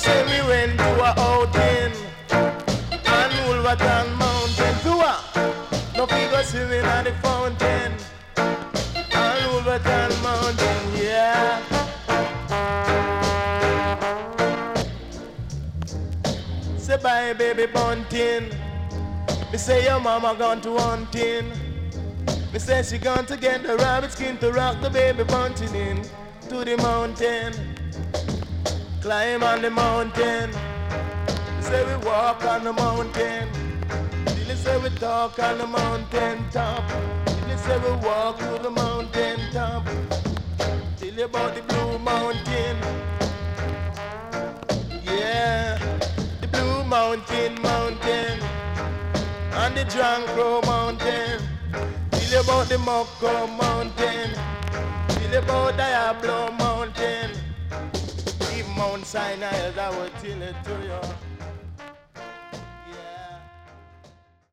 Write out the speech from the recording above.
say we went to a outing on Wolverton Mountain. To a no figure swimming at the fountain on Wolverton Mountain, yeah. Say bye baby bunting. Me say your mama gone to hunting. Me say she gone to get the rabbit skin to rock the baby bunting in to the mountain. Climb on the mountain. Me say we walk on the mountain. Till say we talk on the mountain top. Till say we walk to the mountain top. Till about the blue mountain. Yeah, the blue mountain. And the Jankro mountain. Till about the Moko mountain. Till about Diablo mountain. Even Mount Sinai, as I will tell it to you.